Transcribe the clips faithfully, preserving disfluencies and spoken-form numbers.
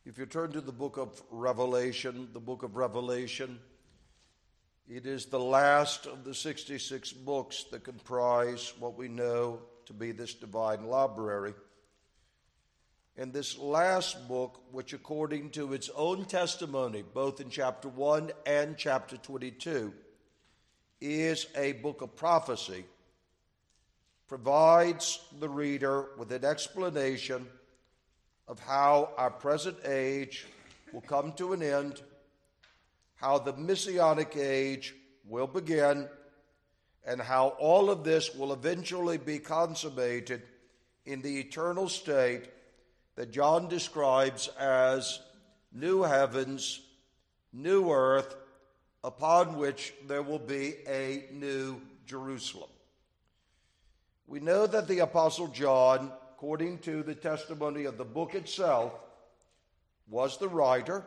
If you turn to the book of Revelation, the book of Revelation, it is the last of the sixty-six books that comprise what we know to be this divine library. And this last book, which according to its own testimony, both in chapter one and chapter twenty-two, is a book of prophecy, provides the reader with an explanation of how our present age will come to an end, how the Messianic age will begin, and how all of this will eventually be consummated in the eternal state that John describes as new heavens, new earth, upon which there will be a new Jerusalem. We know that the Apostle John, according to the testimony of the book itself, was the writer,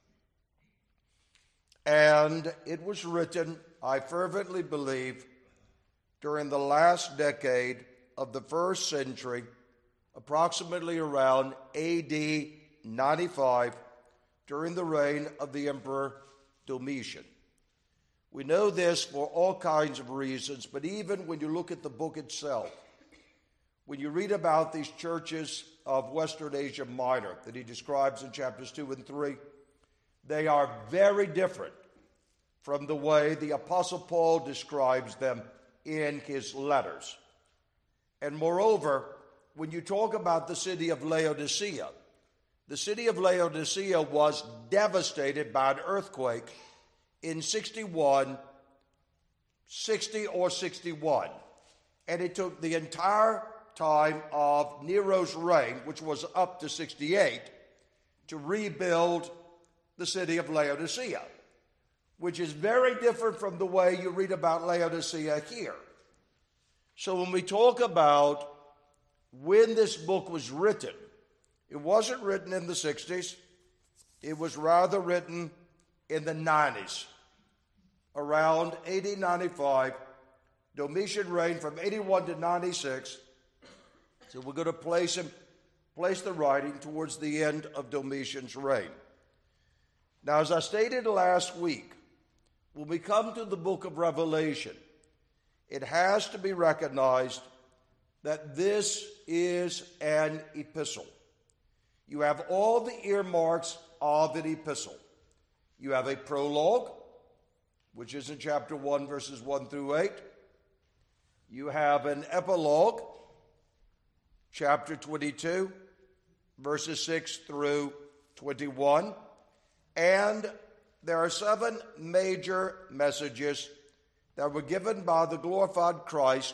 and it was written, I fervently believe, during the last decade of the first century, approximately around A D ninety-five, during the reign of the Emperor Domitian. We know this for all kinds of reasons, but even when you look at the book itself, when you read about these churches of Western Asia Minor that he describes in chapters two and three, they are very different from the way the Apostle Paul describes them in his letters. And moreover, when you talk about the city of Laodicea, the city of Laodicea was devastated by an earthquake in sixty-one, sixty or sixty-one. And it took the entire time of Nero's reign, which was up to sixty-eight, to rebuild the city of Laodicea, which is very different from the way you read about Laodicea here. So when we talk about when this book was written, it wasn't written in the sixties. It was rather written in the nineties, around A D ninety-five. Domitian reigned from eighty-one to ninety-six. So we're going to place him, place the writing towards the end of Domitian's reign. Now, as I stated last week, when we come to the book of Revelation, it has to be recognized that this is an epistle. You have all the earmarks of an epistle. You have a prologue, which is in chapter one, verses one through eight. You have an epilogue, chapter twenty-two, verses six through twenty-one. And there are seven major messages that were given by the glorified Christ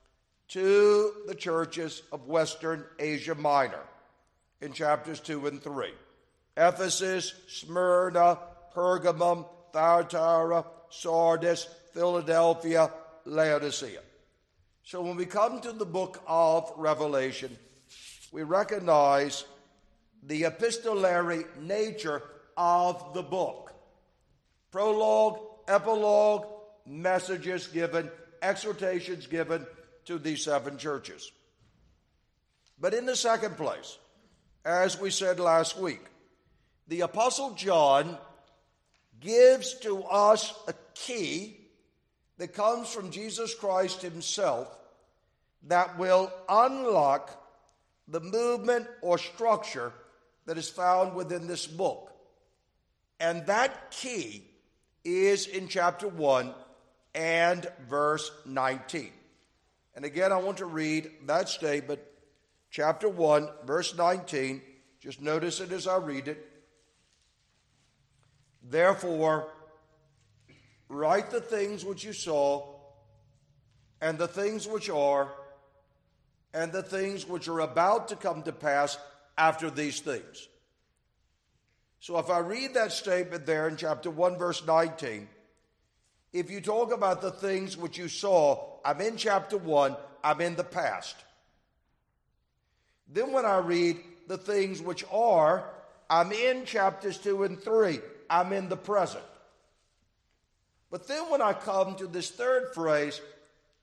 to the churches of Western Asia Minor in chapters two and three. Ephesus, Smyrna, Pergamum, Thyatira, Sardis, Philadelphia, Laodicea. So when we come to the book of Revelation, we recognize the epistolary nature of the book. Prologue, epilogue, messages given, exhortations given to these seven churches. But in the second place, as we said last week, the Apostle John gives to us a key that comes from Jesus Christ himself that will unlock the movement or structure that is found within this book. And that key is in chapter one and verse nineteen. And again, I want to read that statement, chapter one, verse nineteen. Just notice it as I read it. Therefore, write the things which you saw, and the things which are, and the things which are about to come to pass after these things. So if I read that statement there in chapter one, verse nineteen, if you talk about the things which you saw, I'm in chapter one, I'm in the past. Then when I read the things which are, I'm in chapters two and three, I'm in the present. But then when I come to this third phrase,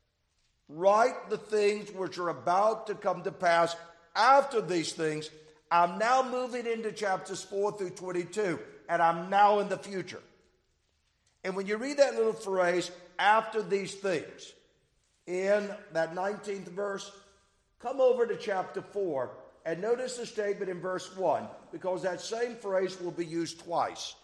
write the things which are about to come to pass after these things, I'm now moving into chapters four through twenty-two, and I'm now in the future. And when you read that little phrase, after these things, in that nineteenth verse, come over to chapter four and notice the statement in verse one, because that same phrase will be used twice.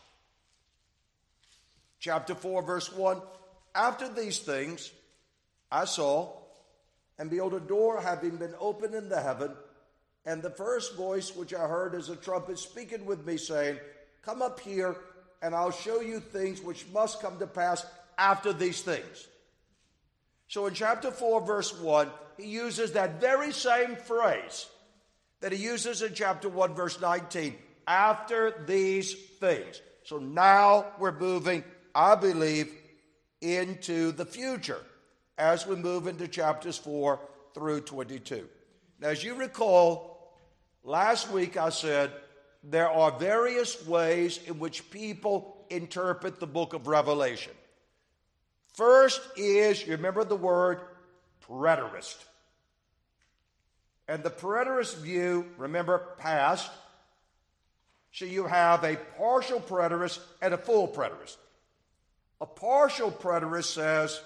Chapter four, verse one, after these things I saw, and behold, a door having been opened in the heaven, and the first voice which I heard as a trumpet speaking with me, saying, come up here, and I'll show you things which must come to pass after these things. So in chapter four, verse one, he uses that very same phrase that he uses in chapter one, verse nineteen, after these things. So now we're moving, I believe, into the future as we move into chapters four through twenty-two. Now, as you recall, last week I said there are various ways in which people interpret the book of Revelation. First is, you remember the word preterist. And the preterist view, remember, past. So you have a partial preterist and a full preterist. A partial preterist says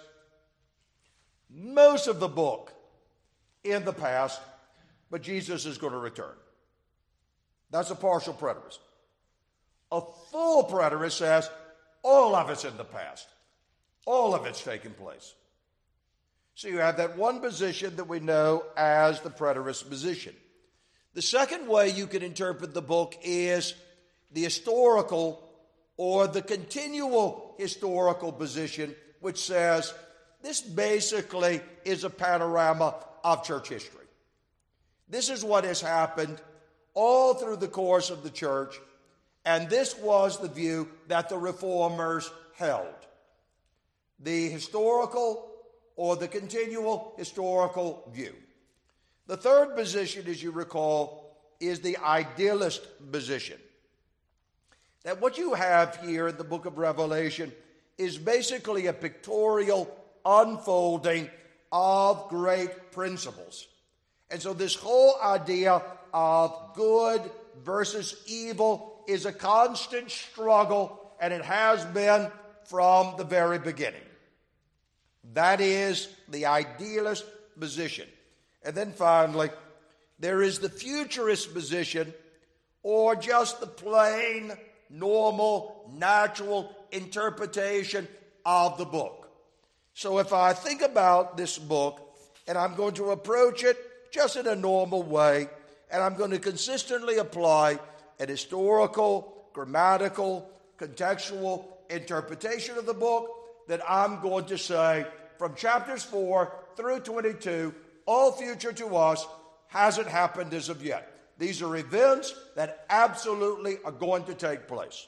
most of the book in the past, but Jesus is going to return. That's a partial preterist. A full preterist says all of it's in the past. All of it's taken place. So you have that one position that we know as the preterist position. The second way you can interpret the book is the historical or the continual historical position, which says this basically is a panorama of church history. This is what has happened all through the course of the church, and this was the view that the reformers held. The historical or the continual historical view. The third position, as you recall, is the idealist position. That what you have here in the book of Revelation is basically a pictorial unfolding of great principles. And so this whole idea of good versus evil is a constant struggle, and it has been from the very beginning. That is the idealist position. And then finally, there is the futurist position, or just the plain, normal, natural interpretation of the book. So if I think about this book, and I'm going to approach it just in a normal way, and I'm going to consistently apply an historical, grammatical, contextual interpretation of the book, that I'm going to say from chapters four through twenty-two, all future to us, hasn't happened as of yet. These are events that absolutely are going to take place.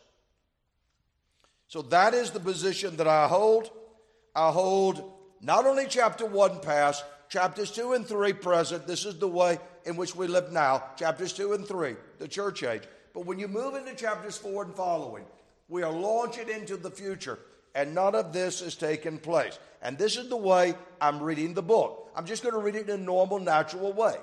So that is the position that I hold. I hold not only chapter one past, chapters two and three present. This is the way in which we live now, chapters two and three, the church age. But when you move into chapters four and following, we are launching into the future, and none of this has taken place. And this is the way I'm reading the book. I'm just going to read it in a normal, natural way.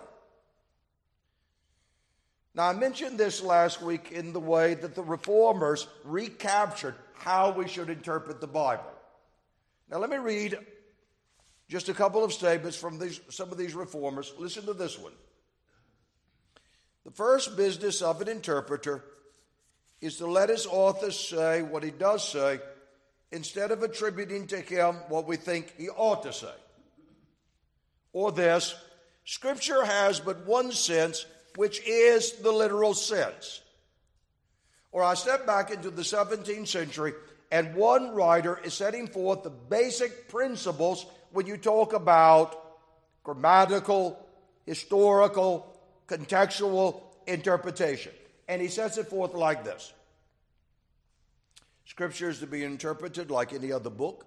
Now, I mentioned this last week in the way that the reformers recaptured how we should interpret the Bible. Now, let me read just a couple of statements from these, some of these reformers. Listen to this one. The first business of an interpreter is to let his author say what he does say, instead of attributing to him what we think he ought to say. Or this, Scripture has but one sense, which is the literal sense. Or I step back into the seventeenth century, and one writer is setting forth the basic principles when you talk about grammatical, historical, contextual interpretation. And he sets it forth like this. Scripture is to be interpreted like any other book.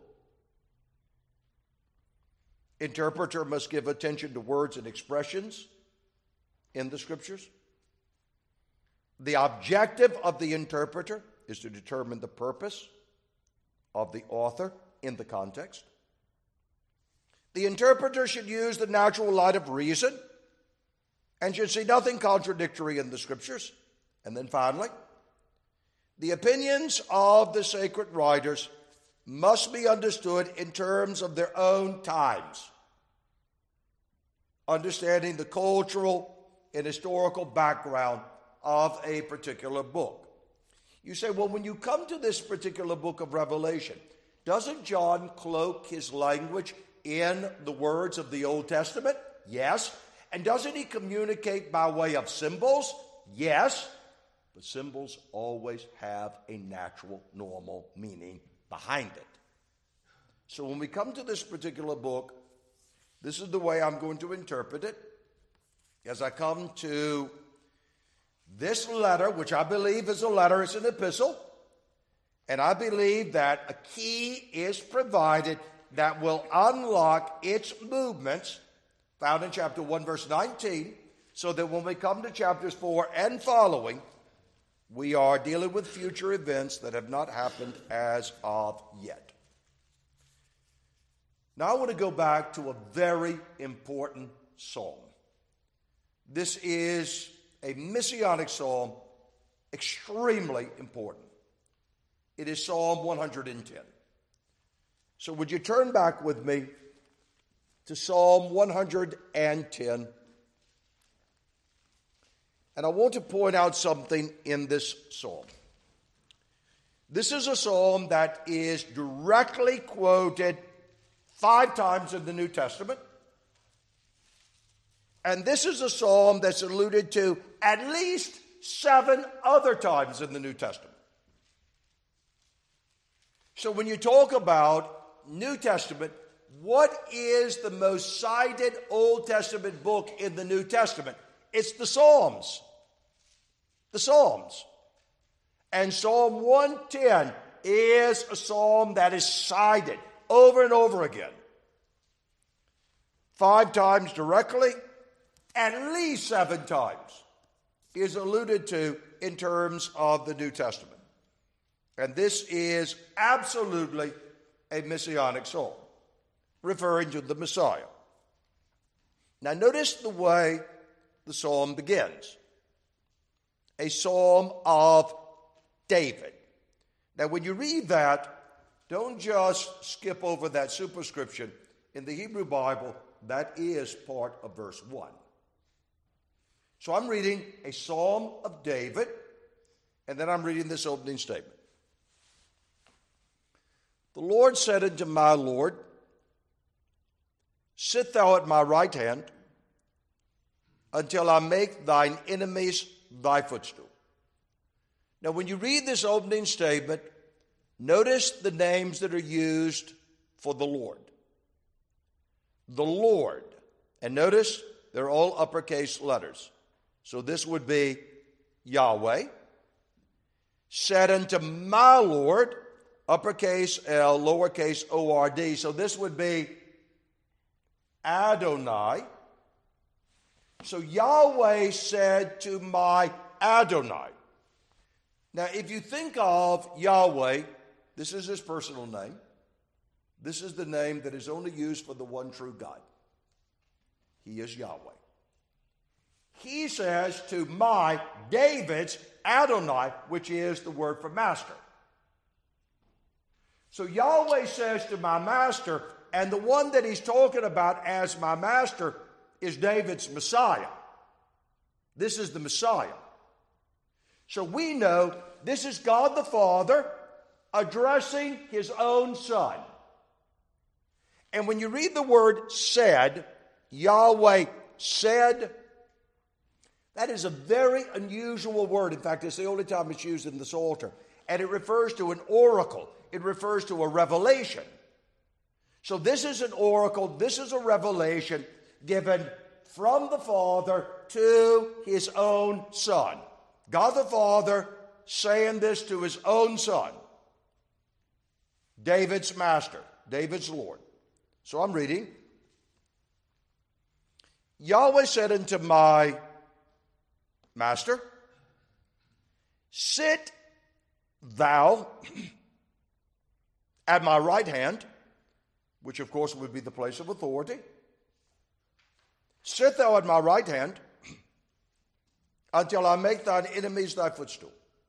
Interpreter must give attention to words and expressions in the Scriptures. The objective of the interpreter is to determine the purpose of the author in the context. The interpreter should use the natural light of reason and should see nothing contradictory in the Scriptures. And then finally, the opinions of the sacred writers must be understood in terms of their own times, understanding the cultural and historical background of a particular book. You say, well, when you come to this particular book of Revelation, doesn't John cloak his language in the words of the Old Testament? Yes. And doesn't he communicate by way of symbols? Yes. But symbols always have a natural, normal meaning behind it. So when we come to this particular book, this is the way I'm going to interpret it. As I come to this letter, which I believe is a letter, it's an epistle, and I believe that a key is provided that will unlock its movements, found in chapter one, verse nineteen, so that when we come to chapters four and following, we are dealing with future events that have not happened as of yet. Now I want to go back to a very important psalm. This is a messianic psalm, extremely important. It is Psalm one hundred ten. So would you turn back with me to Psalm one hundred ten? And I want to point out something in this psalm. This is a psalm that is directly quoted five times in the New Testament. And this is a psalm that's alluded to at least seven other times in the New Testament. So when you talk about New Testament, what is the most cited Old Testament book in the New Testament? It's the Psalms. The Psalms. And Psalm one ten is a psalm that is cited over and over again. Five times directly, at least seven times is alluded to in terms of the New Testament. And this is absolutely a messianic psalm, referring to the Messiah. Now notice the way the psalm begins. A psalm of David. Now when you read that, don't just skip over that superscription. In the Hebrew Bible, that is part of verse one. So I'm reading a psalm of David, and then I'm reading this opening statement. The Lord said unto my Lord, sit thou at my right hand until I make thine enemies thy footstool. Now, when you read this opening statement, notice the names that are used for the Lord. The Lord. And notice they're all uppercase letters. So this would be Yahweh. Said unto my Lord, uppercase L, lowercase O R D. So this would be Adonai. So Yahweh said to my Adonai. Now, if you think of Yahweh, this is his personal name. This is the name that is only used for the one true God. He is Yahweh. He says to my, David's, Adonai, which is the word for master. So Yahweh says to my master, and the one that he's talking about as my master is David's Messiah. This is the Messiah. So we know this is God the Father addressing his own Son. And when you read the word said, Yahweh said, that is a very unusual word. In fact, it's the only time it's used in the Psalter. And it refers to an oracle. It refers to a revelation. So this is an oracle. This is a revelation given from the Father to his own Son. God the Father saying this to his own Son. David's master. David's Lord. So I'm reading. Yahweh said unto my master, sit thou at my right hand, which of course would be the place of authority. Sit thou at my right hand until I make thine enemies thy footstool.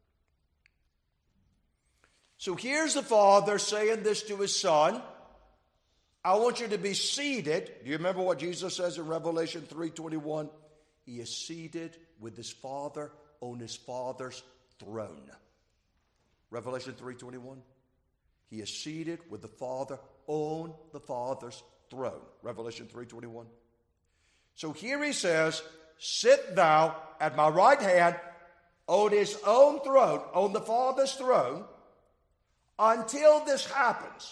So here's the Father saying this to his Son. I want you to be seated. Do you remember what Jesus says in Revelation three twenty-one? He is seated with his Father on his Father's throne. Revelation three twenty-one. He is seated with the Father on the Father's throne. Revelation three twenty-one. So here he says, sit thou at my right hand on his own throne, on the Father's throne, until this happens.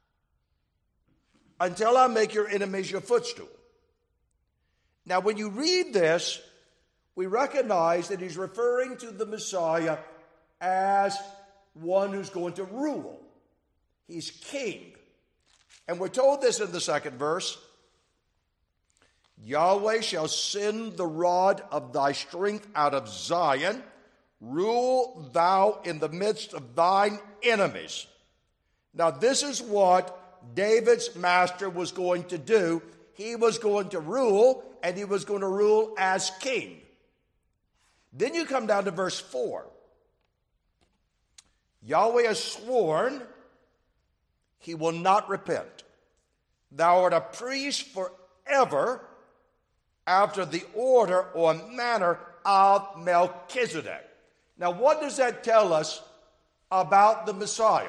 Until I make your enemies your footstool. Now, when you read this, we recognize that he's referring to the Messiah as one who's going to rule. He's king. And we're told this in the second verse. Yahweh shall send the rod of thy strength out of Zion. Rule thou in the midst of thine enemies. Now, this is what David's master was going to do. He was going to rule, and he was going to rule as king. Then you come down to verse four. Yahweh has sworn he will not repent. Thou art a priest forever after the order or manner of Melchizedek. Now, what does that tell us about the Messiah?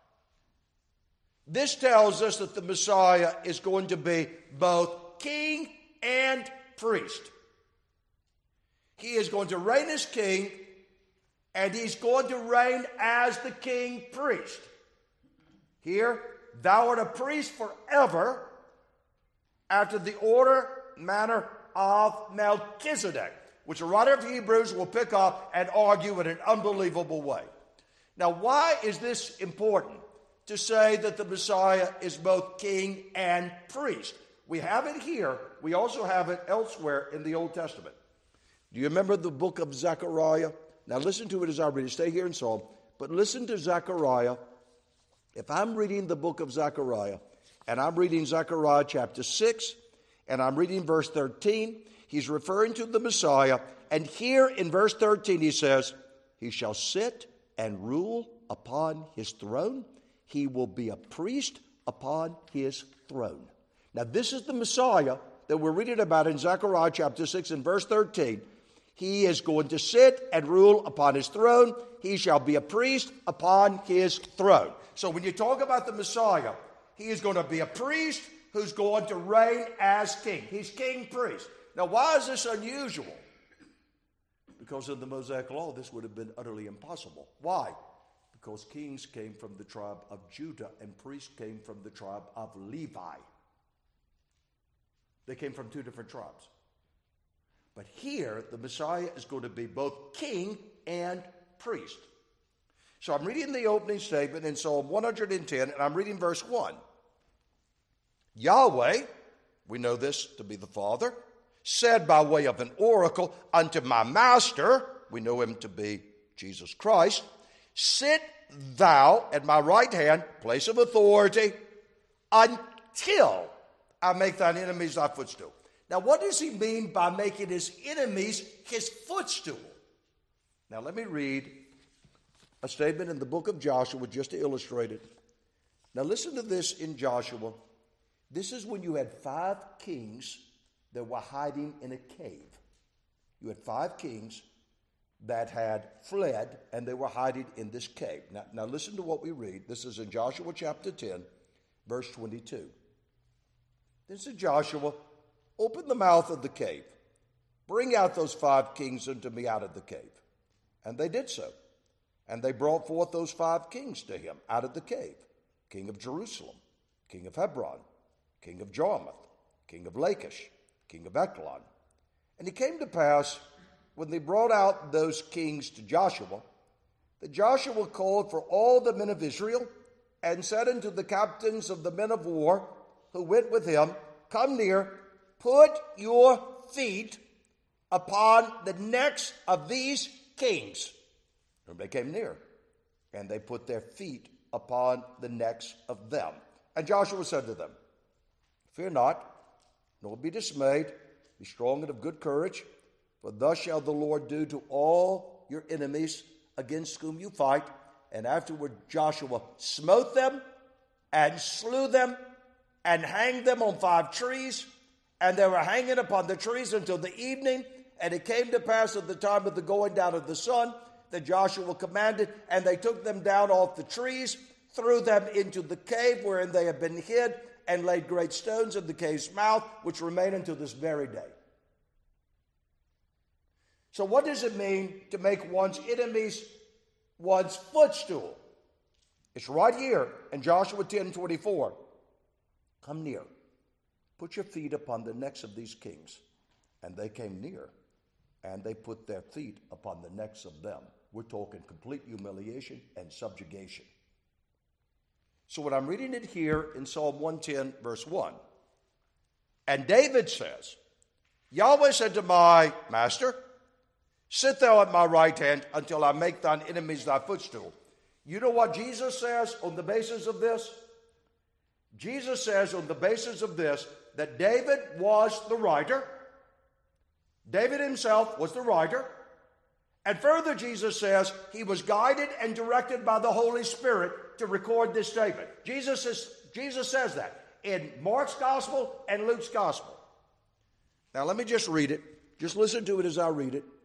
This tells us that the Messiah is going to be both king and priest. He is going to reign as king, and he's going to reign as the king priest. Here, thou art a priest forever after the order, manner of Melchizedek, which the writer of Hebrews will pick up and argue in an unbelievable way. Now, why is this important? To say that the Messiah is both king and priest. We have it here. We also have it elsewhere in the Old Testament. Do you remember the book of Zechariah? Now listen to it as I read it. Stay here in Psalm. But listen to Zechariah. If I'm reading the book of Zechariah, and I'm reading Zechariah chapter six, and I'm reading verse thirteen, he's referring to the Messiah. And here in verse thirteen he says, he shall sit and rule upon his throne. He will be a priest upon his throne. Now, this is the Messiah that we're reading about in Zechariah chapter six and verse thirteen. He is going to sit and rule upon his throne. He shall be a priest upon his throne. So when you talk about the Messiah, he is going to be a priest who's going to reign as king. He's king priest. Now, why is this unusual? Because in the Mosaic law, this would have been utterly impossible. Why? Because kings came from the tribe of Judah and priests came from the tribe of Levi. They came from two different tribes. But here, the Messiah is going to be both king and priest. So I'm reading the opening statement in Psalm one hundred ten, and I'm reading verse one. Yahweh, we know this to be the Father, said by way of an oracle unto my master, we know him to be Jesus Christ, sit thou at my right hand, place of authority, until I make thine enemies thy footstool. Now, what does he mean by making his enemies his footstool? Now, let me read a statement in the book of Joshua just to illustrate it. Now, listen to this in Joshua. This is when you had five kings that were hiding in a cave. You had five kings that had fled, and they were hiding in this cave. Now, now listen to what we read. This is in Joshua chapter ten, verse twenty-two. Then said Joshua, open the mouth of the cave. Bring out those five kings unto me out of the cave. And they did so. And they brought forth those five kings to him out of the cave. King of Jerusalem, king of Hebron, king of Jarmuth, king of Lachish, king of Ekron. And it came to pass, when they brought out those kings to Joshua, that Joshua called for all the men of Israel, and said unto the captains of the men of war who went with him, come near, put your feet upon the necks of these kings. And they came near, and they put their feet upon the necks of them. And Joshua said to them, fear not, nor be dismayed, be strong and of good courage, For thus shall the Lord do to all your enemies against whom you fight. And afterward Joshua smote them and slew them and hanged them on five trees. And they were hanging upon the trees until the evening. And it came to pass at the time of the going down of the sun that Joshua commanded, and they took them down off the trees, threw them into the cave wherein they had been hid, and laid great stones in the cave's mouth, which remain until this very day. So what does it mean to make one's enemies one's footstool? It's right here in Joshua ten twenty-four. Come near, put your feet upon the necks of these kings. And they came near, and they put their feet upon the necks of them. We're talking complete humiliation and subjugation. So when I'm reading it here in Psalm one ten, verse one, and David says, Yahweh said to my master, sit thou at my right hand until I make thine enemies thy footstool. You know what Jesus says on the basis of this? Jesus says on the basis of this that David was the writer. David himself was the writer. And further, Jesus says he was guided and directed by the Holy Spirit to record this statement. Jesus, is, Jesus says that in Mark's gospel and Luke's gospel. Now let me just read it. Just listen to it as I read it.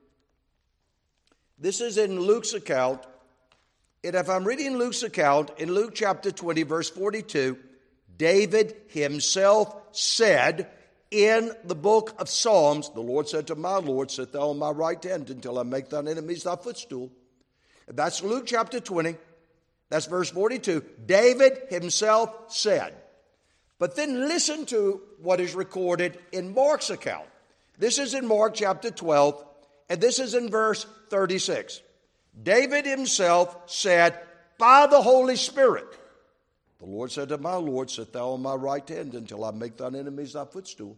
This is in Luke's account. And if I'm reading Luke's account, in Luke chapter twenty, verse forty-two, David himself said in the book of Psalms, the Lord said to my Lord, sit thou on my right hand until I make thine enemies thy footstool. That's Luke chapter twenty. That's verse forty-two. David himself said. But then listen to what is recorded in Mark's account. This is in Mark chapter twelve, and this is in verse thirty-six. David himself said by the Holy Spirit, the Lord said to my Lord, sit thou on my right hand until I make thine enemies thy footstool.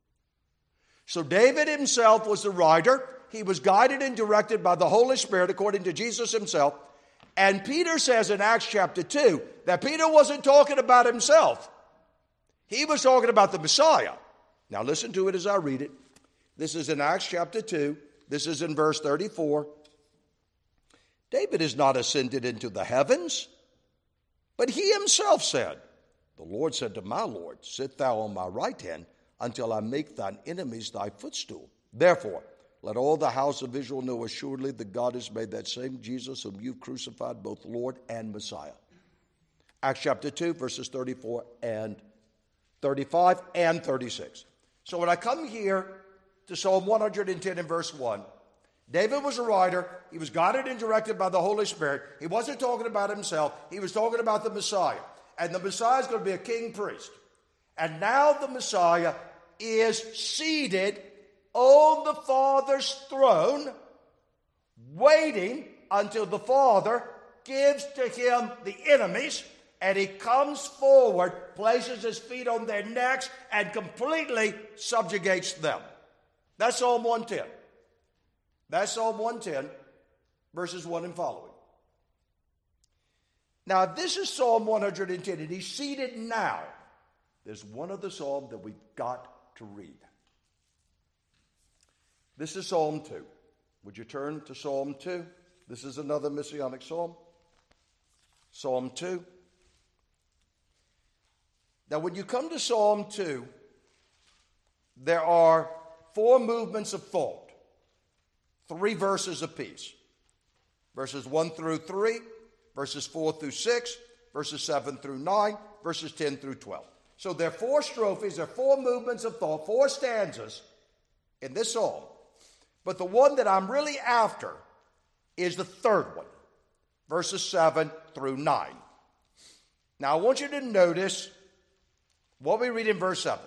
So David himself was the writer. He was guided and directed by the Holy Spirit according to Jesus himself. And Peter says in Acts chapter two that Peter wasn't talking about himself. He was talking about the Messiah. Now listen to it as I read it. This is in Acts chapter two. This is in verse thirty-four. David is not ascended into the heavens, but he himself said, the Lord said to my Lord, sit thou on my right hand until I make thine enemies thy footstool. Therefore, let all the house of Israel know assuredly that God has made that same Jesus whom you crucified both Lord and Messiah. Acts chapter two, verses thirty-four and thirty-five and thirty-six. So when I come here to Psalm one hundred ten and verse one, David was a writer. He was guided and directed by the Holy Spirit. He wasn't talking about himself. He was talking about the Messiah. And the Messiah is going to be a king priest. And now the Messiah is seated on the Father's throne, waiting until the Father gives to him the enemies, and he comes forward, places his feet on their necks, and completely subjugates them. That's Psalm one ten. That's Psalm one ten, verses one and following. Now, if this is Psalm one hundred ten, and he's seated now, there's one other psalm that we've got to read. This is Psalm two. Would you turn to Psalm two? This is another messianic psalm. Psalm two. Now, when you come to Psalm two, there are four movements of thought. Three verses apiece. Verses one through three, verses four through six, verses seven through nine, verses ten through twelve. So there are four strophes, there are four movements of thought, four stanzas in this psalm. But the one that I'm really after is the third one, verses seven through nine. Now I want you to notice what we read in verse seven.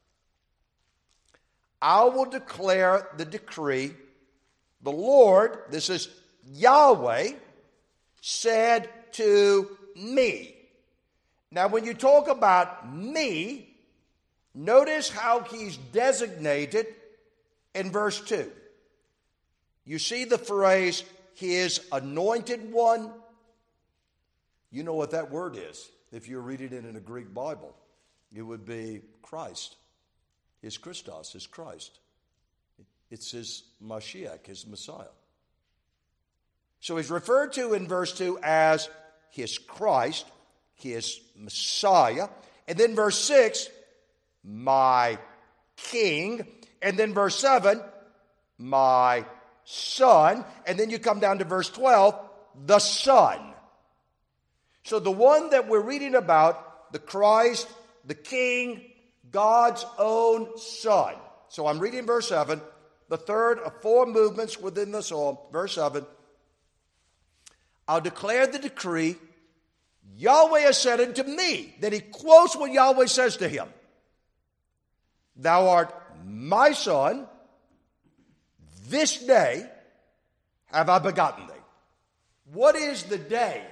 I will declare the decree. The Lord, this is Yahweh, said to me. Now, when you talk about me, notice how he's designated in verse two. You see the phrase, his anointed one. You know what that word is. If you're reading it in a Greek Bible, it would be Christ. His Christos, his Christ. It's his Mashiach, his Messiah. So he's referred to in verse two as his Christ, his Messiah. And then verse six, my King. And then verse seven, my Son. And then you come down to verse twelve, the Son. So the one that we're reading about, the Christ, the King, God's own Son. So I'm reading verse seven, the third of four movements within the psalm. Verse seven, I'll declare the decree, Yahweh has said unto me. Then he quotes what Yahweh says to him. Thou art my son, this day have I begotten thee. What is the day?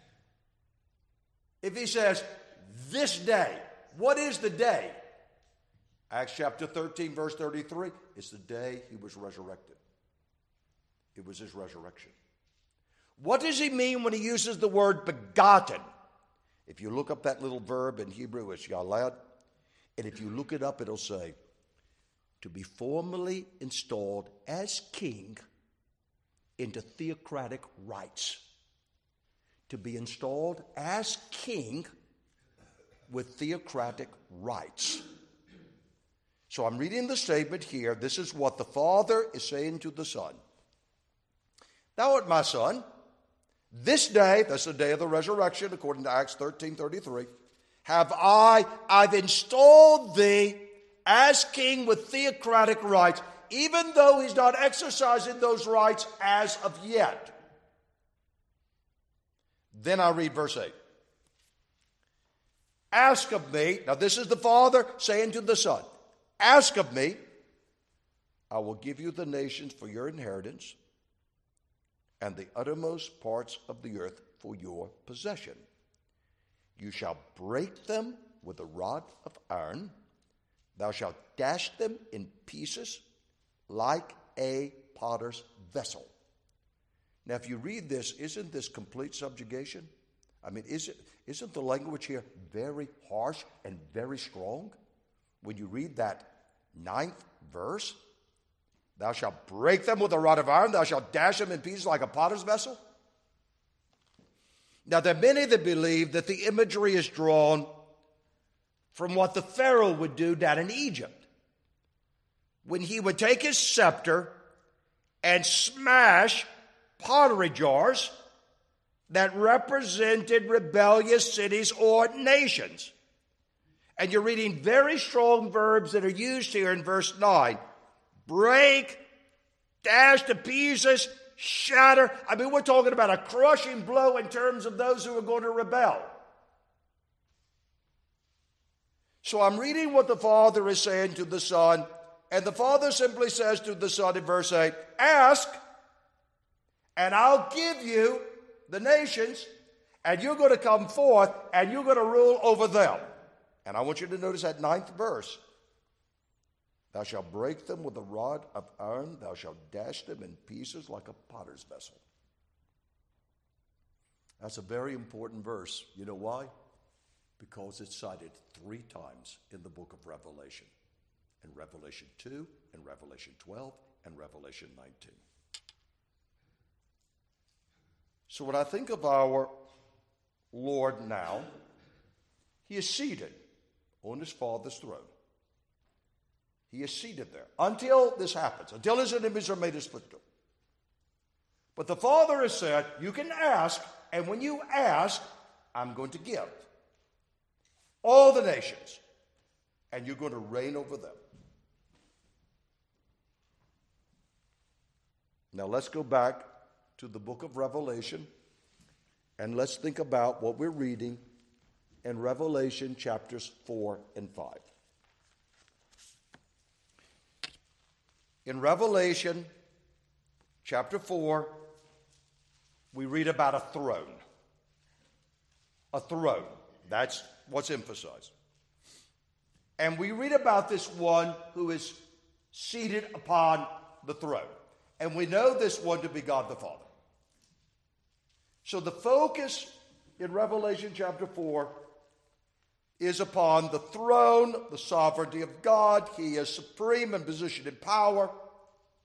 If he says, this day, what is the day? Acts chapter thirteen, verse thirty-three, it's the day he was resurrected. It was his resurrection. What does he mean when he uses the word begotten? If you look up that little verb in Hebrew, it's yalad. And if you look it up, it'll say, to be formally installed as king into theocratic rights. To be installed as king with theocratic rights. So I'm reading the statement here. This is what the Father is saying to the Son. Thou art my son. This day, that's the day of the resurrection, according to Acts thirteen thirty-three, have I, I've installed thee as king with theocratic rights, even though he's not exercising those rights as of yet. Then I read verse eight. Ask of me, now this is the Father saying to the Son, ask of me, I will give you the nations for your inheritance, and the uttermost parts of the earth for your possession. You shall break them with a rod of iron. Thou shalt dash them in pieces like a potter's vessel. Now, if you read this, isn't this complete subjugation? I mean, is it, isn't the language here very harsh and very strong? When you read that ninth verse, thou shalt break them with a rod of iron, thou shalt dash them in pieces like a potter's vessel. Now, there are many that believe that the imagery is drawn from what the Pharaoh would do down in Egypt, when he would take his scepter and smash pottery jars that represented rebellious cities or nations. And you're reading very strong verbs that are used here in verse nine. Break, dash to pieces, shatter. I mean, we're talking about a crushing blow in terms of those who are going to rebel. So I'm reading what the Father is saying to the Son, and the Father simply says to the Son in verse eight, ask, and I'll give you the nations, and you're going to come forth, and you're going to rule over them. And I want you to notice that ninth verse. Thou shalt break them with a rod of iron. Thou shalt dash them in pieces like a potter's vessel. That's a very important verse. You know why? Because it's cited three times in the book of Revelation. In Revelation two, in Revelation twelve, and Revelation nineteen. So when I think of our Lord now, he is seated on his Father's throne. He is seated there until this happens, until his enemies are made his footstool. But the Father has said, you can ask, and when you ask, I'm going to give all the nations, and you're going to reign over them. Now let's go back to the book of Revelation, and let's think about what we're reading in Revelation chapters four and five. In Revelation chapter four, we read about a throne. A throne. That's what's emphasized. And we read about this one who is seated upon the throne. And we know this one to be God the Father. So the focus in Revelation chapter four is upon the throne, the sovereignty of God. He is supreme in position and power.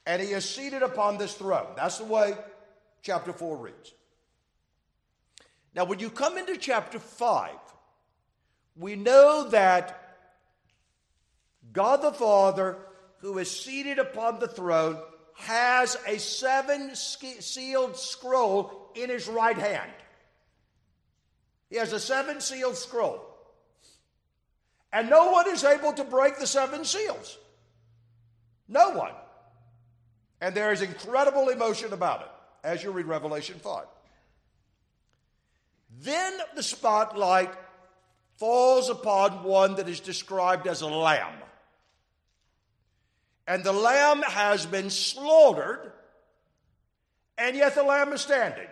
and he is seated upon this throne. That's the way chapter four reads. Now, when you come into chapter five, we know that God the Father, who is seated upon the throne, has a seven-sealed scroll in his right hand. He has a seven-sealed scroll. And no one is able to break the seven seals. No one. And there is incredible emotion about it as you read Revelation five. Then the spotlight falls upon one that is described as a lamb. And the lamb has been slaughtered, and yet the lamb is standing.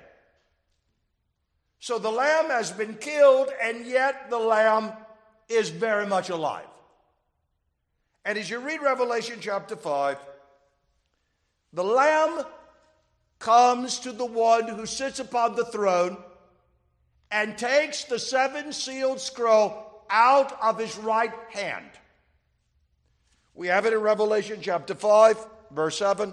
So the lamb has been killed, and yet the lamb is very much alive. And as you read Revelation chapter five, the lamb comes to the one who sits upon the throne and takes the seven-sealed scroll out of his right hand. We have it in Revelation chapter five, verse seven.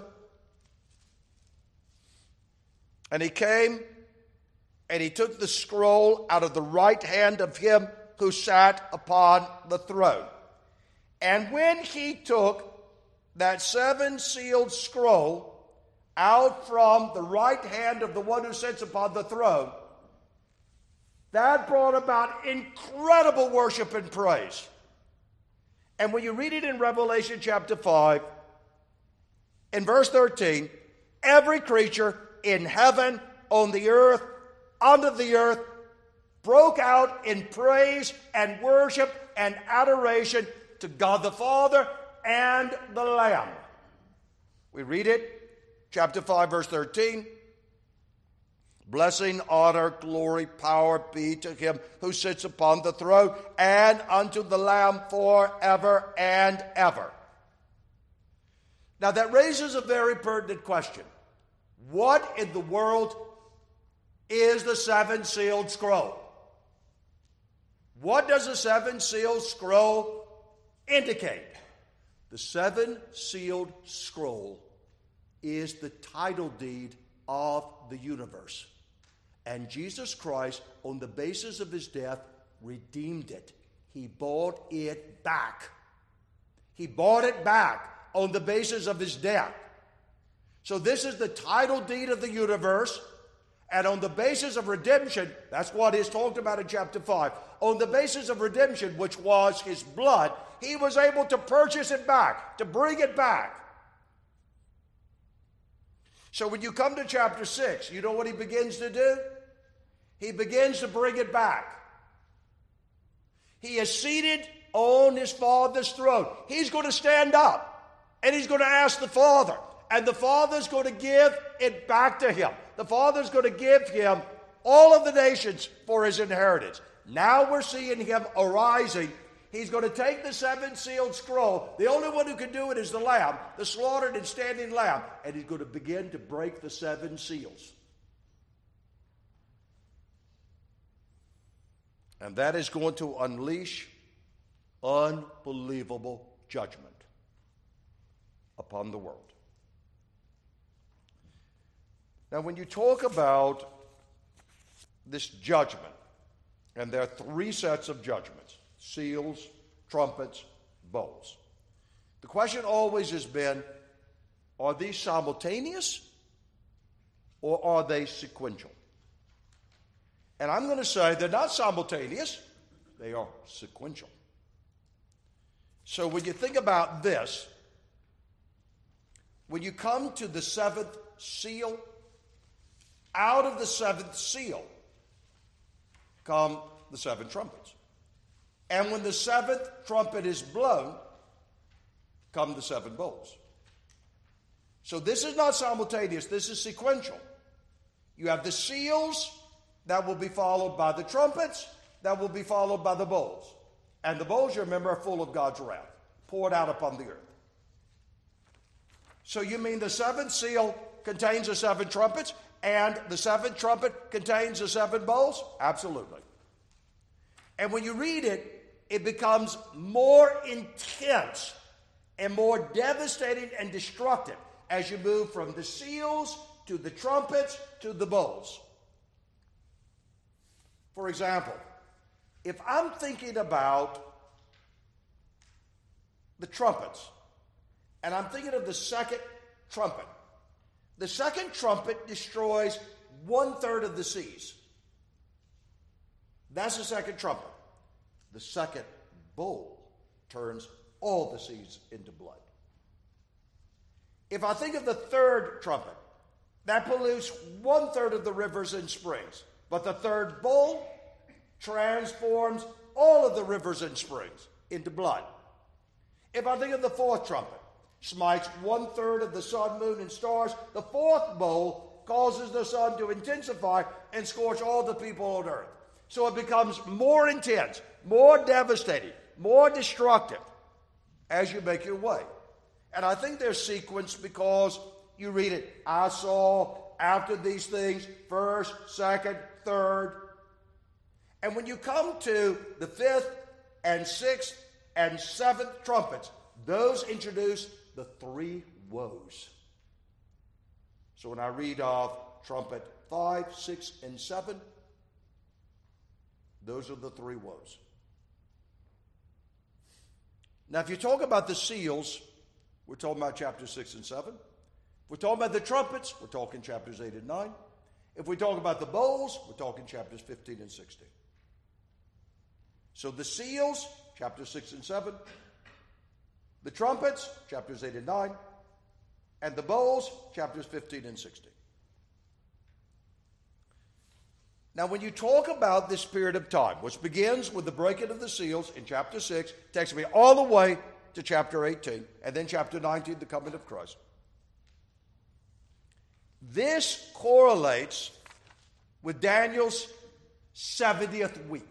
And he came, and he took the scroll out of the right hand of him who sat upon the throne. And when he took that seven-sealed scroll out from the right hand of the one who sits upon the throne, that brought about incredible worship and praise. And when you read it in Revelation chapter five, in verse thirteen, every creature in heaven, on the earth, under the earth, broke out in praise and worship and adoration to God the Father and the Lamb. We read it, chapter five, verse thirteen. Blessing, honor, glory, power be to him who sits upon the throne and unto the Lamb forever and ever. Now that raises a very pertinent question. What in the world is the seven-sealed scroll? What does the seven-sealed scroll indicate? The seven-sealed scroll is the title deed of the universe. And Jesus Christ, on the basis of his death, redeemed it. He bought it back. He bought it back on the basis of his death. So this is the title deed of the universe. And on the basis of redemption, that's what is talked about in chapter five. On the basis of redemption, which was his blood, he was able to purchase it back, to bring it back. So when you come to chapter six, you know what he begins to do? He begins to bring it back. He is seated on his Father's throne. He's going to stand up, and he's going to ask the Father, and the Father's going to give it back to him. The Father's going to give him all of the nations for his inheritance. Now we're seeing him arising. He's going to take the seven-sealed scroll. The only one who can do it is the Lamb, the slaughtered and standing Lamb. And he's going to begin to break the seven seals. And that is going to unleash unbelievable judgment upon the world. Now, when you talk about this judgment, and there are three sets of judgments: seals, trumpets, bowls. The question always has been, are these simultaneous or are they sequential? And I'm going to say they're not simultaneous, they are sequential. So when you think about this, when you come to the seventh seal, out of the seventh seal come the seven trumpets. And when the seventh trumpet is blown, come the seven bowls. So this is not simultaneous, this is sequential. You have the seals that will be followed by the trumpets, that will be followed by the bowls. And the bowls, you remember, are full of God's wrath, poured out upon the earth. So you mean the seventh seal contains the seven trumpets, and the seventh trumpet contains the seven bowls? Absolutely. And when you read it, it becomes more intense and more devastating and destructive as you move from the seals to the trumpets to the bowls. For example, if I'm thinking about the trumpets, and I'm thinking of the second trumpet, the second trumpet destroys one-third of the seas. That's the second trumpet. The second bowl turns all the seas into blood. If I think of the third trumpet, that pollutes one-third of the rivers and springs. But the third bowl transforms all of the rivers and springs into blood. If I think of the fourth trumpet, smites one-third of the sun, moon, and stars, the fourth bowl causes the sun to intensify and scorch all the people on earth. So it becomes more intense, more devastating, more destructive as you make your way. And I think they're sequenced because you read it, I saw after these things, first, second, third. And when you come to the fifth and sixth and seventh trumpets, those introduce the three woes. So when I read of trumpet five, six, and seven, those are the three woes. Now, if you talk about the seals, we're talking about chapters six and seven. If we're talking about the trumpets, we're talking chapters eight and nine. If we talk about the bowls, we're talking chapters fifteen and sixteen. So the seals, chapters six and seven. The trumpets, chapters eight and nine. And the bowls, chapters fifteen and sixteen. Now, when you talk about this period of time, which begins with the breaking of the seals in chapter six, takes me all the way to chapter eighteen, and then chapter nineteen, the coming of Christ. This correlates with Daniel's seventieth week.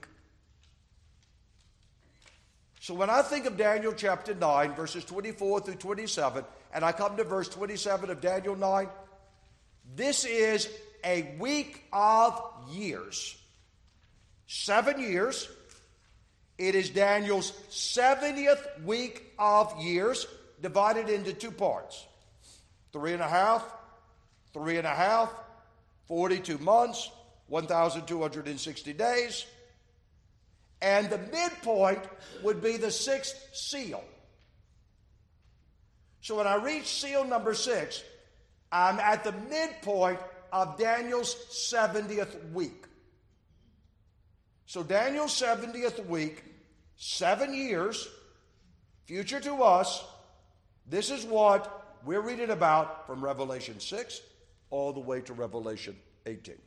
So when I think of Daniel chapter nine, verses twenty-four through twenty-seven, and I come to verse twenty-seven of Daniel nine, this is a week of years. Seven years. It is Daniel's seventieth week of years, divided into two parts. Three and a half, three and a half, forty-two months, one thousand two hundred sixty days. And the midpoint would be the sixth seal. So when I reach seal number six, I'm at the midpoint of Daniel's seventieth week. So Daniel's seventieth week, seven years, future to us, this is what we're reading about from Revelation six all the way to Revelation eighteen.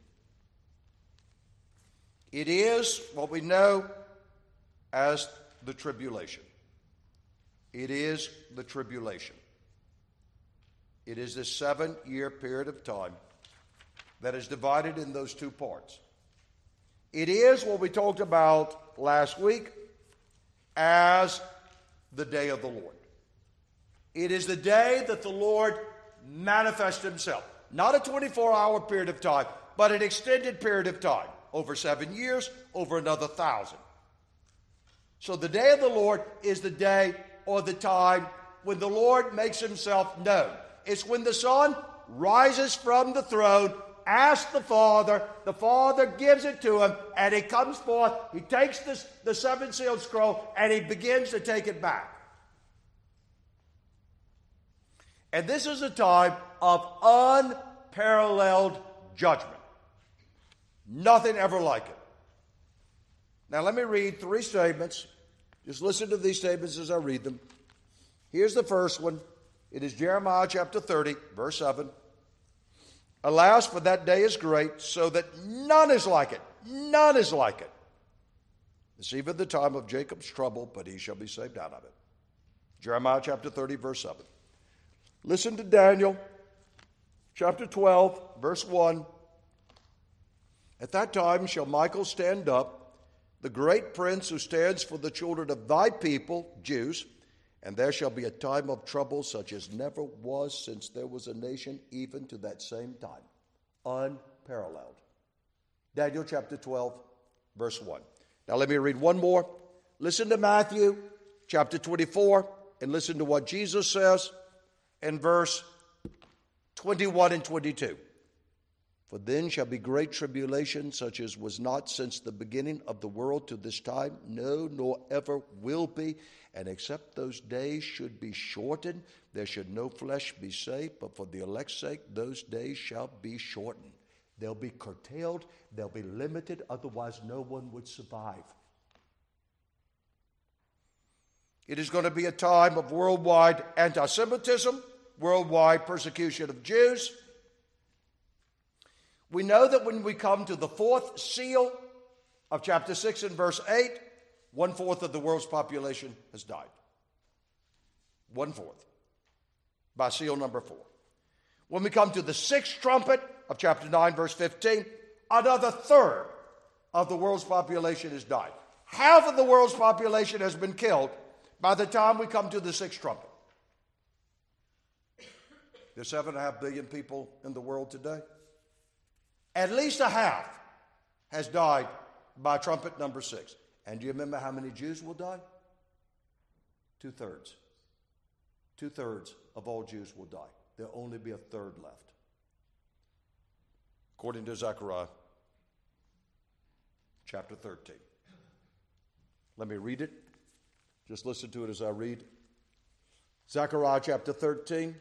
It is what we know as the tribulation. It is the tribulation. It is this seven-year period of time that is divided in those two parts. It is what we talked about last week as the day of the Lord. It is the day that the Lord manifests himself. Not a twenty-four hour period of time, but an extended period of time. Over seven years, over another thousand. So the day of the Lord is the day or the time when the Lord makes himself known. It's when the Son rises from the throne, asks the Father, the Father gives it to him, and he comes forth, he takes this, the seven-sealed scroll, and he begins to take it back. And this is a time of unparalleled judgment. Nothing ever like it. Now let me read three statements. Just listen to these statements as I read them. Here's the first one. It is Jeremiah chapter thirty, verse seven. Alas, for that day is great, so that none is like it. None is like it. It's even the time of Jacob's trouble, but he shall be saved out of it. Jeremiah chapter thirty, verse seven. Listen to Daniel chapter twelve, verse one. At that time shall Michael stand up, the great prince who stands for the children of thy people, Jews, and there shall be a time of trouble such as never was since there was a nation, even to that same time. Unparalleled. Daniel chapter twelve, verse one. Now let me read one more. Listen to Matthew chapter twenty-four, and listen to what Jesus says in verse twenty-one and twenty-two. For then shall be great tribulation, such as was not since the beginning of the world to this time, no, nor ever will be. And except those days should be shortened, there should no flesh be saved. But for the elect's sake, those days shall be shortened. They'll be curtailed, they'll be limited, otherwise no one would survive. It is going to be a time of worldwide anti-Semitism, worldwide persecution of Jews. We know that when we come to the fourth seal of chapter six and verse eight, one-fourth of the world's population has died. One-fourth. By seal number four. When we come to the sixth trumpet of chapter nine, verse fifteen, another third of the world's population has died. Half of the world's population has been killed by the time we come to the sixth trumpet. There's seven and a half billion people in the world today. At least a half has died by trumpet number six. And do you remember how many Jews will die? Two-thirds. Two-thirds of all Jews will die. There'll only be a third left. According to Zechariah chapter thirteen. Let me read it. Just listen to it as I read. Zechariah chapter thirteen,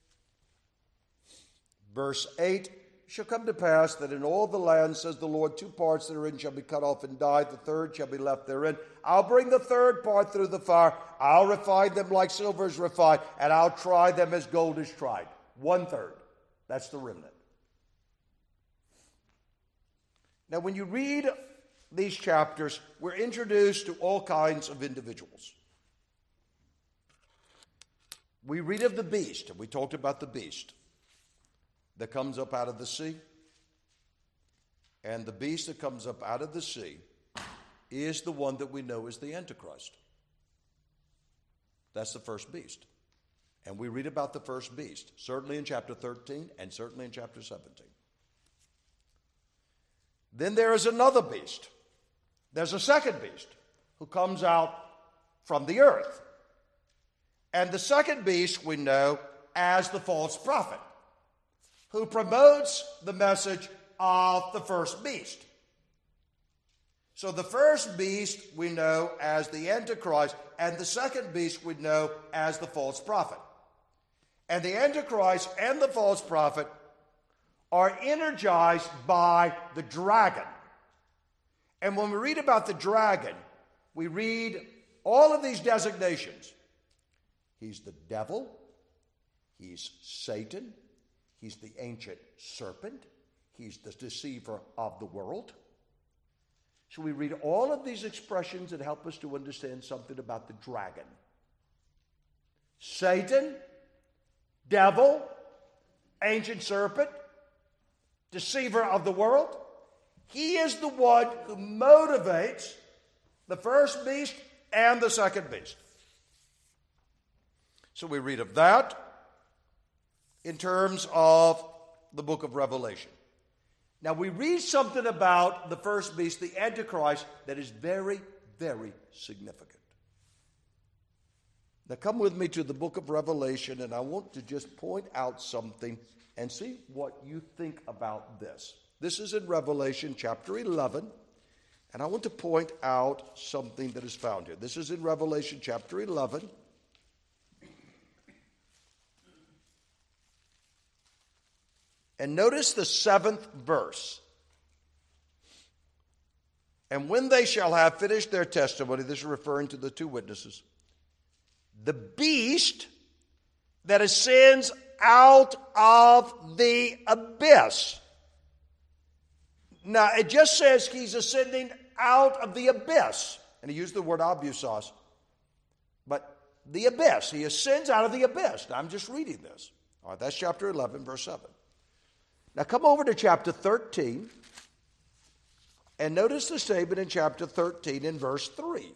verse eight. Shall come to pass that in all the land, says the Lord, two parts therein shall be cut off and die, the third shall be left therein. I'll bring the third part through the fire. I'll refine them like silver is refined, and I'll try them as gold is tried. One third. That's the remnant. Now, when you read these chapters, we're introduced to all kinds of individuals. We read of the beast, and we talked about the beast that comes up out of the sea. And the beast that comes up out of the sea is the one that we know as the Antichrist. That's the first beast. And we read about the first beast, certainly in chapter thirteen and certainly in chapter seventeen. Then there is another beast. There's a second beast who comes out from the earth. And the second beast we know as the false prophet, who promotes the message of the first beast. So the first beast we know as the Antichrist, and the second beast we know as the false prophet. And the Antichrist and the false prophet are energized by the dragon. And when we read about the dragon, we read all of these designations. He's the devil, he's Satan, he's the ancient serpent. He's the deceiver of the world. So we read all of these expressions that help us to understand something about the dragon. Satan, devil, ancient serpent, deceiver of the world. He is the one who motivates the first beast and the second beast. So we read of that in terms of the book of Revelation. Now we read something about the first beast, the Antichrist, that is very, very significant. Now come with me to the book of Revelation, and I want to just point out something and see what you think about this. This is in Revelation chapter eleven, and I want to point out something that is found here. This is in Revelation chapter eleven. And notice the seventh verse. And when they shall have finished their testimony, this is referring to the two witnesses, the beast that ascends out of the abyss. Now, it just says he's ascending out of the abyss. And he used the word abusos. But the abyss. He ascends out of the abyss. Now, I'm just reading this. All right, that's chapter eleven, verse seven. Now come over to chapter thirteen, and notice the statement in chapter thirteen in verse three.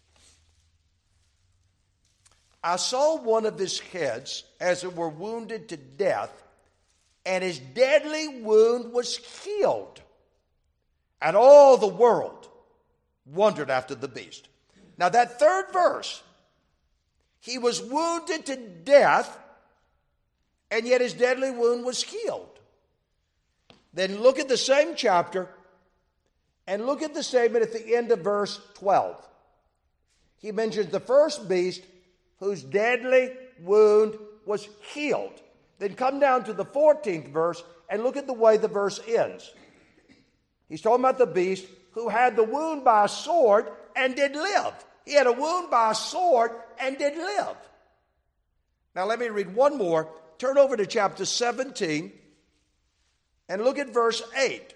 I saw one of his heads as it were wounded to death, and his deadly wound was healed. And all the world wondered after the beast. Now that third verse, he was wounded to death, and yet his deadly wound was healed. Then look at the same chapter and look at the statement at the end of verse twelve. He mentions the first beast whose deadly wound was healed. Then come down to the fourteenth verse and look at the way the verse ends. He's talking about the beast who had the wound by a sword and did live. He had a wound by a sword and did live. Now let me read one more. Turn over to chapter seventeen and look at verse eight.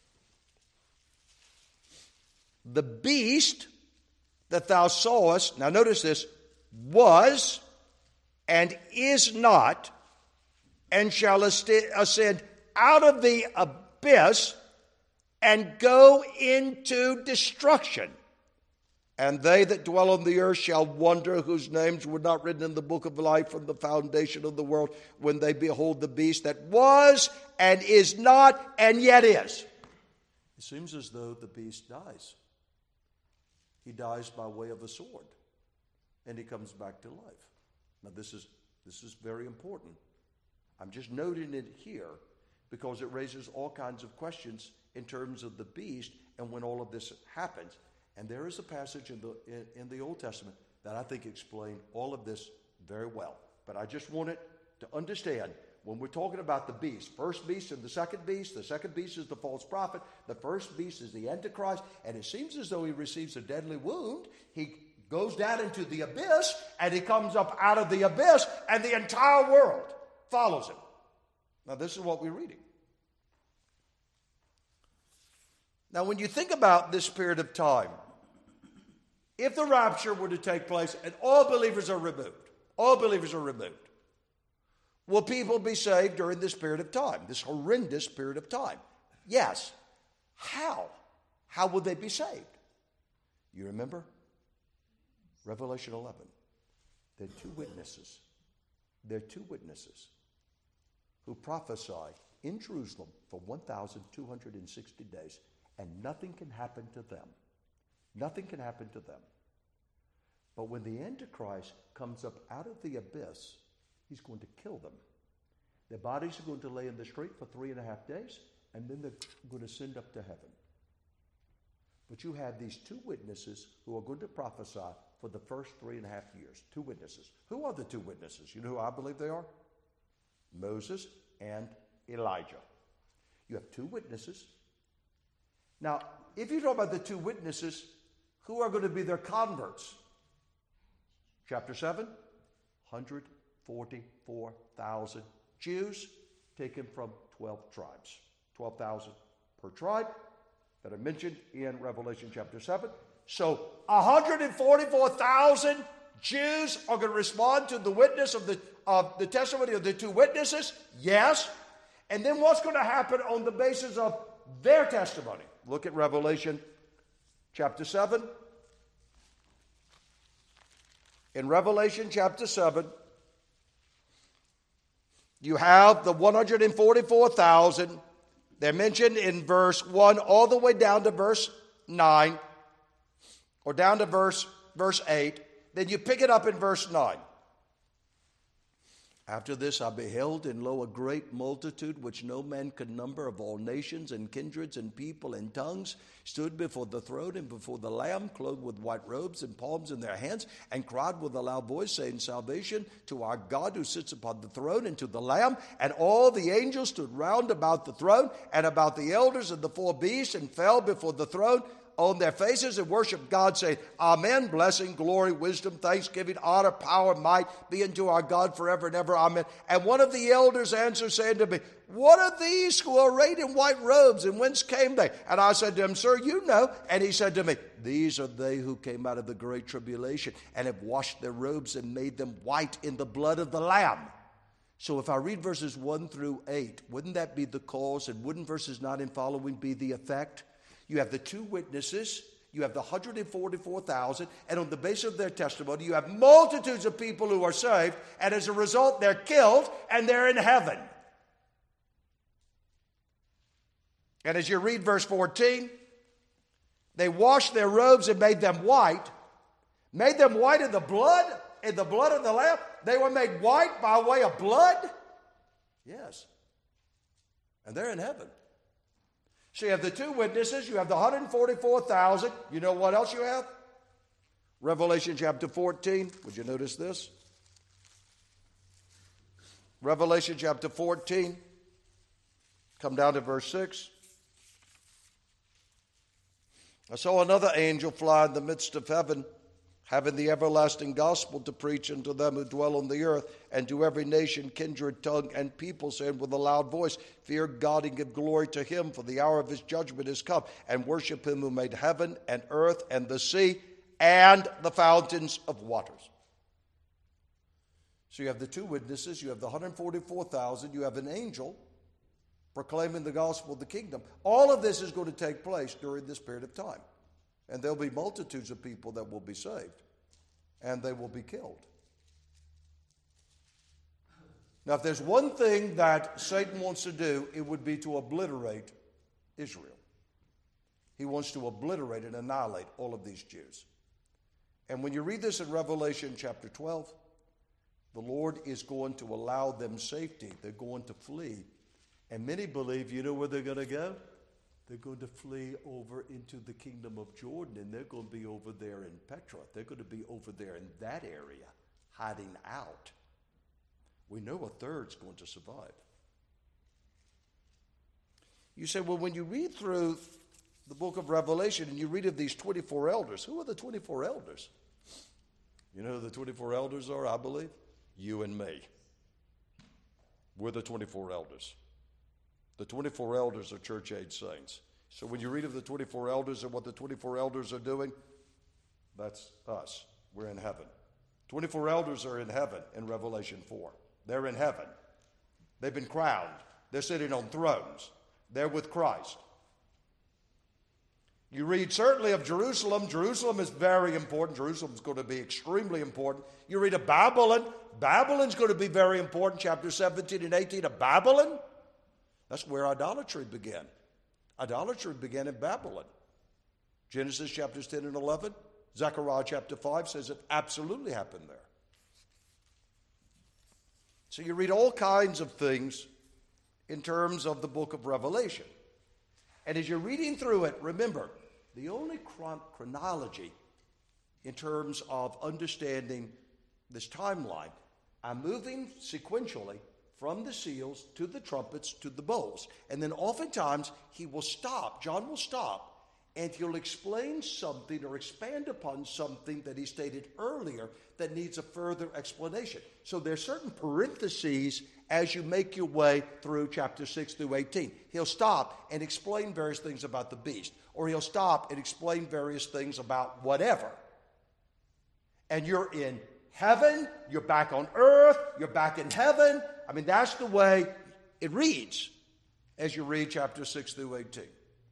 The beast that thou sawest, now notice this, was and is not, and shall ascend out of the abyss and go into destruction. And they that dwell on the earth shall wonder, whose names were not written in the book of life from the foundation of the world, when they behold the beast that was and is not and yet is. It seems as though the beast dies. He dies by way of a sword, and he comes back to life. Now this is this is very important. I'm just noting it here because it raises all kinds of questions in terms of the beast and when all of this happens. And there is a passage in the in, in the Old Testament that I think explains all of this very well. But I just wanted to understand, when we're talking about the beast, first beast and the second beast, the second beast is the false prophet, the first beast is the Antichrist, and it seems as though he receives a deadly wound. He goes down into the abyss, and he comes up out of the abyss, and the entire world follows him. Now this is what we're reading. Now when you think about this period of time, if the rapture were to take place and all believers are removed, all believers are removed, will people be saved during this period of time, this horrendous period of time? Yes. How? How will they be saved? You remember? Revelation eleven. There are two witnesses. There are two witnesses who prophesy in Jerusalem for one thousand two hundred sixty days, and nothing can happen to them. Nothing can happen to them. But when the Antichrist comes up out of the abyss, he's going to kill them. Their bodies are going to lay in the street for three and a half days, and then they're going to ascend up to heaven. But you have these two witnesses who are going to prophesy for the first three and a half years. Two witnesses. Who are the two witnesses? You know who I believe they are? Moses and Elijah. You have two witnesses. Now, if you talk about the two witnesses, who are going to be their converts? Chapter seven, one hundred forty-four thousand Jews taken from twelve tribes. twelve thousand per tribe that are mentioned in Revelation chapter seven. So one hundred forty-four thousand Jews are going to respond to the witness of the, of the testimony of the two witnesses. Yes. And then what's going to happen on the basis of their testimony? Look at Revelation chapter seven. In Revelation chapter seven, you have the one hundred forty-four thousand. They're mentioned in verse one all the way down to verse nine, or down to verse, verse eight. Then you pick it up in verse nine. After this I beheld, and lo, a great multitude, which no man could number, of all nations and kindreds and people and tongues, stood before the throne and before the Lamb, clothed with white robes and palms in their hands, and cried with a loud voice, saying, Salvation to our God who sits upon the throne and to the Lamb. And all the angels stood round about the throne and about the elders and the four beasts, and fell before the throne on their faces and worship God, saying, Amen. Blessing, glory, wisdom, thanksgiving, honor, power, might be unto our God forever and ever. Amen. And one of the elders answered, saying to me, What are these who are arrayed in white robes, and whence came they? And I said to him, Sir, you know. And he said to me, These are they who came out of the great tribulation, and have washed their robes and made them white in the blood of the Lamb. So if I read verses one through eight, wouldn't that be the cause? And wouldn't verses nine and following be the effect? You have the two witnesses, you have the one hundred forty-four thousand, and on the basis of their testimony, you have multitudes of people who are saved, and as a result, they're killed, and they're in heaven. And as you read verse fourteen, they washed their robes and made them white, made them white in the blood, in the blood of the Lamb. They were made white by way of blood. Yes. And they're in heaven. So you have the two witnesses, you have the one hundred forty-four thousand. You know what else you have? Revelation chapter fourteen. Would you notice this? Revelation chapter fourteen. Come down to verse six. I saw another angel fly in the midst of heaven, having the everlasting gospel to preach unto them who dwell on the earth, and to every nation, kindred, tongue, and people, saying with a loud voice, Fear God and give glory to him, for the hour of his judgment is come, and worship him who made heaven and earth and the sea and the fountains of waters. So you have the two witnesses, you have the one hundred forty-four thousand, you have an angel proclaiming the gospel of the kingdom. All of this is going to take place during this period of time. And there'll be multitudes of people that will be saved. And they will be killed. Now, if there's one thing that Satan wants to do, it would be to obliterate Israel. He wants to obliterate and annihilate all of these Jews. And when you read this in Revelation chapter twelve, the Lord is going to allow them safety. They're going to flee. And many believe, you know where they're going to go? They're going to flee over into the kingdom of Jordan, and they're going to be over there in Petra. They're going to be over there in that area, hiding out. We know a third's going to survive. You say, well, when you read through the book of Revelation and you read of these twenty-four elders, who are the twenty-four elders? You know who the twenty-four elders are, I believe? You and me. We're the twenty-four elders. The twenty-four elders are church-age saints. So when you read of the twenty-four elders and what the twenty-four elders are doing, that's us. We're in heaven. twenty-four elders are in heaven in Revelation four. They're in heaven. They've been crowned. They're sitting on thrones. They're with Christ. You read certainly of Jerusalem. Jerusalem is very important. Jerusalem is going to be extremely important. You read of Babylon. Babylon's going to be very important. Chapter seventeen and eighteen of Babylon. That's where idolatry began. Idolatry began in Babylon. Genesis chapters ten and eleven. Zechariah chapter five says it absolutely happened there. So you read all kinds of things in terms of the book of Revelation. And as you're reading through it, remember, the only chron- chronology in terms of understanding this timeline, I'm moving sequentially from the seals to the trumpets to the bowls. And then oftentimes he will stop, John will stop, and he'll explain something or expand upon something that he stated earlier that needs a further explanation. So there's certain parentheses as you make your way through chapter six through eighteen. He'll stop and explain various things about the beast, or he'll stop and explain various things about whatever. And you're in heaven, you're back on earth, you're back in heaven. I mean, that's the way it reads as you read chapter six through eighteen.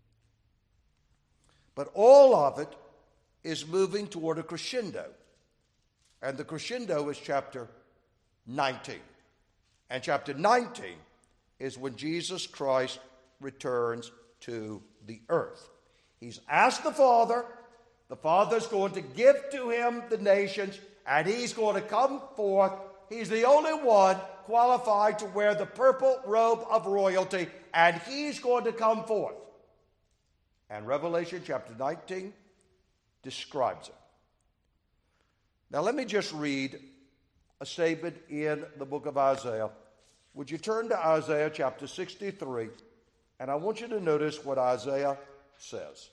But all of it is moving toward a crescendo. And the crescendo is chapter nineteen. And chapter nineteen is when Jesus Christ returns to the earth. He's asked the Father. The Father's going to give to him the nations, and he's going to come forth. He's the only one qualified to wear the purple robe of royalty, and he's going to come forth. And Revelation chapter nineteen describes it. Now let me just read a statement in the book of Isaiah. Would you turn to Isaiah chapter sixty-three, and I want you to notice what Isaiah says.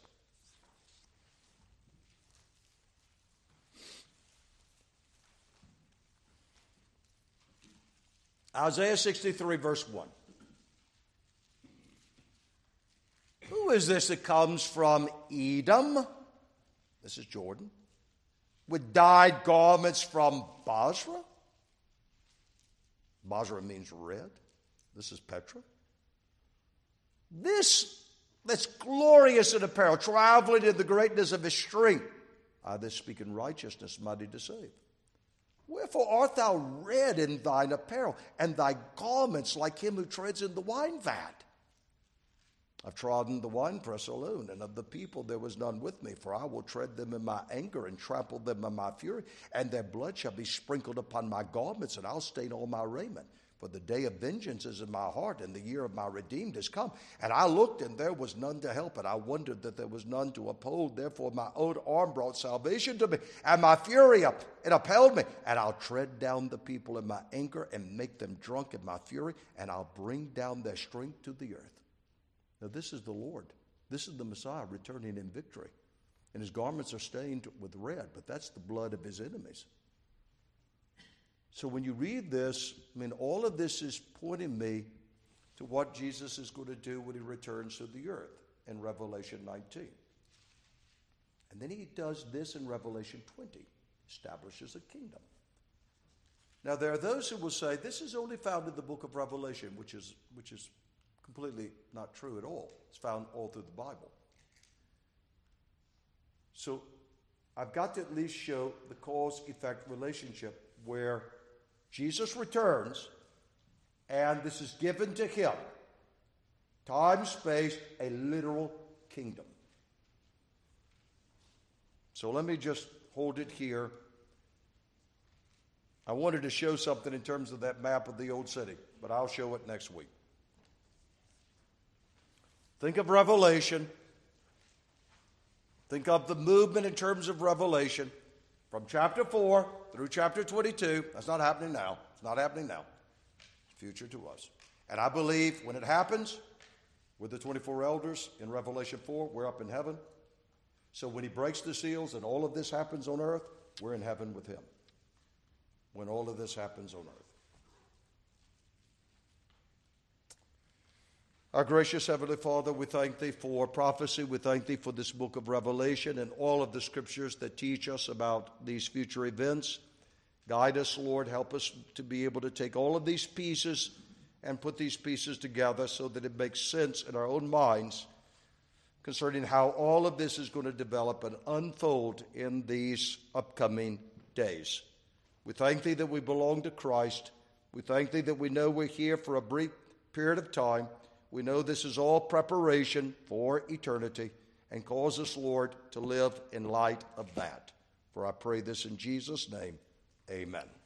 Isaiah sixty-three, verse one. Who is this that comes from Edom? This is Jordan. With dyed garments from Basra? Basra means red. This is Petra. This that's glorious in apparel, traveling in the greatness of his strength. I this speak in righteousness, mighty to save. Wherefore art thou red in thine apparel, and thy garments like him who treads in the wine vat? I've trodden the winepress alone, and of the people there was none with me, for I will tread them in my anger and trample them in my fury, and their blood shall be sprinkled upon my garments, and I'll stain all my raiment. For the day of vengeance is in my heart, and the year of my redeemed is come. And I looked, and there was none to help, and I wondered that there was none to uphold. Therefore my own arm brought salvation to me, and my fury up, it upheld me. And I'll tread down the people in my anger, and make them drunk in my fury, and I'll bring down their strength to the earth. Now this is the Lord. This is the Messiah returning in victory. And his garments are stained with red, but that's the blood of his enemies. So when you read this, I mean, all of this is pointing me to what Jesus is going to do when he returns to the earth in Revelation nineteen. And then he does this in Revelation twenty, establishes a kingdom. Now there are those who will say this is only found in the book of Revelation, which is, which is completely not true at all. It's found all through the Bible. So I've got to at least show the cause-effect relationship where Jesus returns, and this is given to him. Time, space, a literal kingdom. So let me just hold it here. I wanted to show something in terms of that map of the old city, but I'll show it next week. Think of Revelation. Think of the movement in terms of Revelation. From chapter four through chapter twenty-two, that's not happening now. It's not happening now. It's future to us. And I believe when it happens, with the twenty-four elders in Revelation four, we're up in heaven. So when he breaks the seals and all of this happens on earth, we're in heaven with him. When all of this happens on earth. Our gracious Heavenly Father, we thank Thee for prophecy. We thank Thee for this book of Revelation and all of the scriptures that teach us about these future events. Guide us, Lord. Help us to be able to take all of these pieces and put these pieces together so that it makes sense in our own minds concerning how all of this is going to develop and unfold in these upcoming days. We thank Thee that we belong to Christ. We thank Thee that we know we're here for a brief period of time. We know this is all preparation for eternity, and cause us, Lord, to live in light of that. For I pray this in Jesus' name, amen.